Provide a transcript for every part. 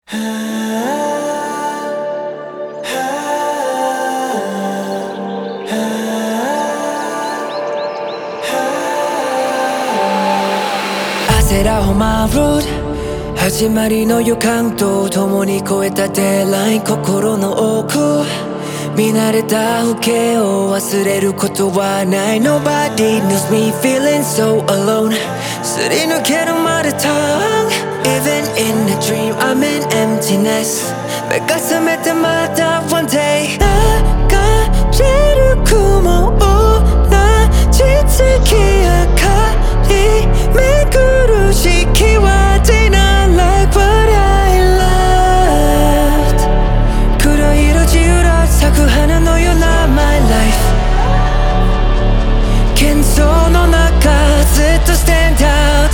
焦らほまる始まりの予感と共に越えたデーライン、心の奥見慣れた風景を忘れることはない。 Nobody knows me feeling so alone すり抜けるまで tongue Even in a dream I'm in emptiness 目が覚めてまた one day 流れる雲同じ月明かりめぐる四季は They not like what I loved 黒い色自由ら咲く花のような My life 喧騒の中ずっと stand out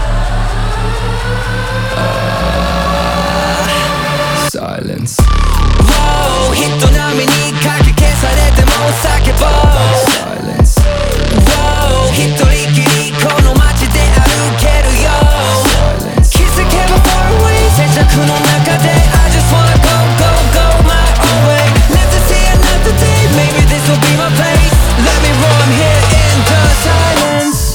Silence Wow 人並みにかき消されても叫ぼう Silence Wow 一人きりこの街で歩けるよ Silence 気づけば far away 静寂の中で I just wanna go go go my own way Live to see another day Maybe this will be my place Let me roll I'm here in the silence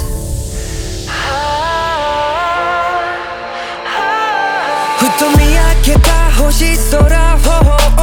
ふと見上げた星空